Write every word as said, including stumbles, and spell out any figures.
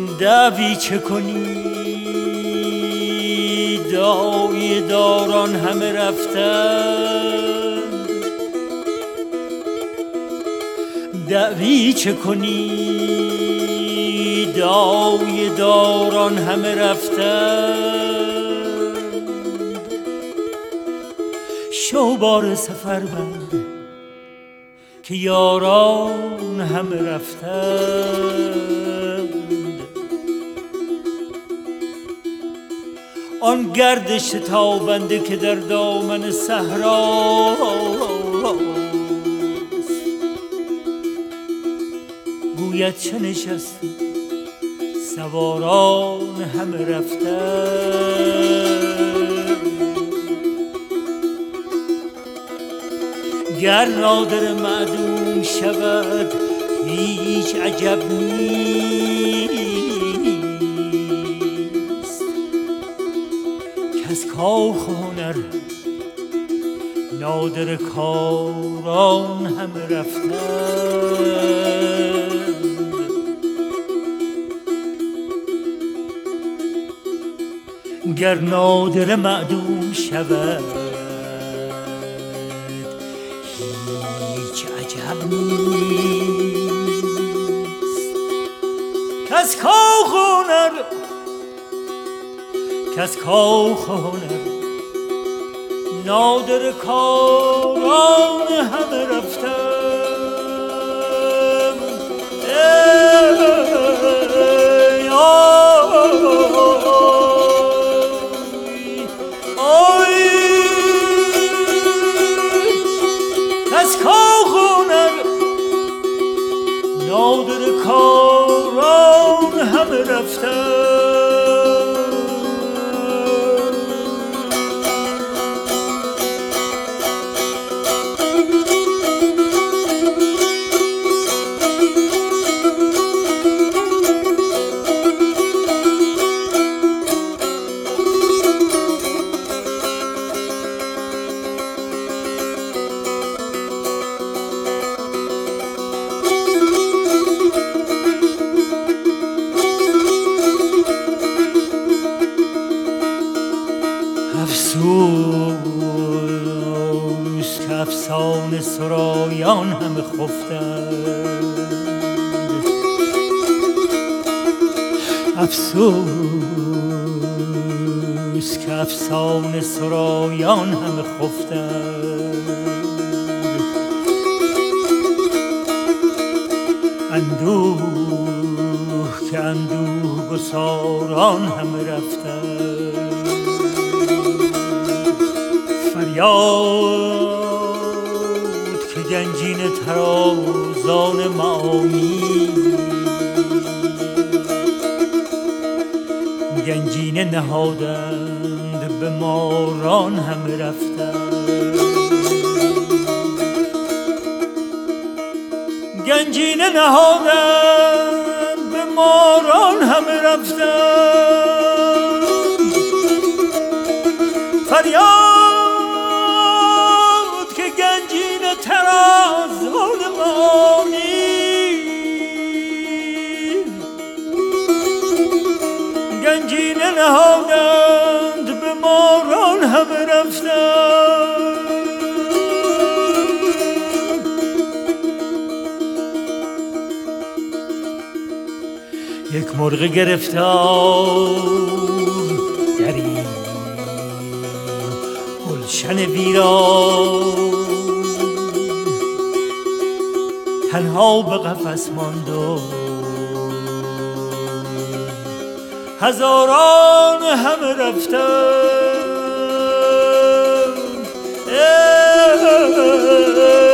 دعوی چه کنی دعای داران همه رفتن دعوی چه کنی دعای داران همه رفتن شوبار سفر بند که یاران همه رفتند آن گرد شتابنده که در دامن صحراست گوید چه نشستی سواران همه رفتند گر نادر معدوم شود هیچ عجب نیست کز کاخ هنر نادر کاران همه رفتند گر نادر معدوم شود کس کاخ هنر کس کاخ هنر نادر کاران همه رفتم ای آی کس کاخ هنر نادر کاران همه رفتن افسوس که افسانه سرایان همه خفتند افسوس که افسانه سرایان همه خفتند اندوه که اندوه گساران همه رفتند فریاد که گنجین ترازان معانی گنجینه نهادند به ماران همه رفتند گنجینه نهادند به ماران همه رفتند فریاد که گنجین ترازان معانی گنجینه نهادند به ماران همه رفتند یک مرغ گرفتار در این گلشن ویران تنها به قفس ماند و هزاران همه رفتند